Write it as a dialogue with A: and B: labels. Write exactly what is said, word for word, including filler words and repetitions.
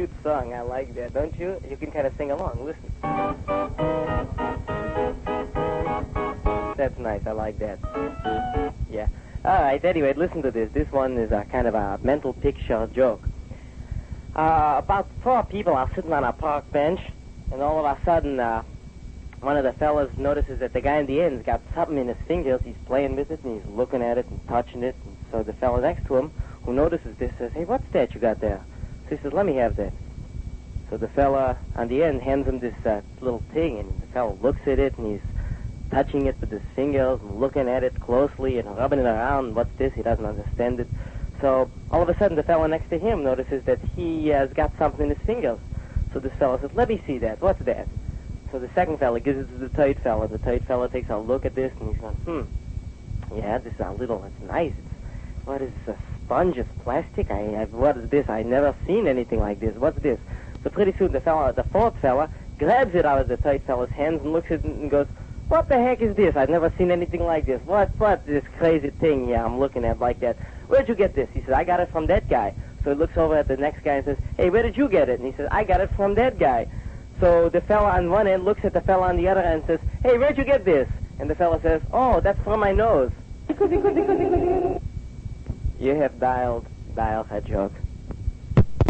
A: cute song. I like that, don't you? You can kind of sing along. Listen. That's nice. I like that. Yeah. All right. Anyway, listen to this. This one is a kind of a mental picture joke. Uh, about four people are sitting on a park bench, and all of a sudden, uh, one of the fellas notices that the guy in the end's got something in his fingers. He's playing with it, and he's looking at it and touching it. And so the fella next to him, who notices this, says, "Hey, what's that you got there?" So he says, "Let me have that." So the fella on the end hands him this uh, little thing, and the fella looks at it, and he's touching it with his fingers and looking at it closely and rubbing it around. What's this? He doesn't understand it. So all of a sudden, the fella next to him notices that he has got something in his fingers. So this fella says, "Let me see that. What's that?" So the second fella gives it to the third fella. The third fella takes a look at this, and he's going, hmm, yeah, this is a little, it's nice. It's, what is this, a sponge? It's plastic? I, I, what is this? I've never seen anything like this. What's this? So pretty soon the fella, the fourth fella, grabs it out of the third fella's hands and looks at it and goes, "What the heck is this? I've never seen anything like this. What, what, this crazy thing here I'm looking at like that? Where'd you get this?" He says, "I got it from that guy." So he looks over at the next guy and says, "Hey, where did you get it?" And he says, "I got it from that guy." So the fella on one end looks at the fella on the other end and says, "Hey, where'd you get this?" And the fella says, "Oh, that's from my nose." You have dialed, dial a joke.